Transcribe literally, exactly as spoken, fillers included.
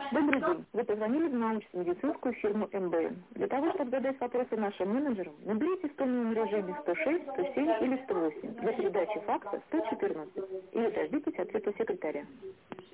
Добрый день. Вы позвонили в научно-медицинскую фирму эм бэ эн. Для того, чтобы задать вопросы нашим менеджерам, наберите в том режиме сто шесть, сто семь или сто восемь. Для передачи факса сто четырнадцать. Или дождитесь ответа секретаря.